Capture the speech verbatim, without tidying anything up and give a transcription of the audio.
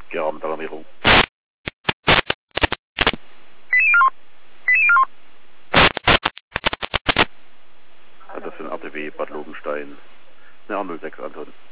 Gera mit Alarmierung. Das ist ein R T W Bad Lobenstein, eine R null sechs Anton.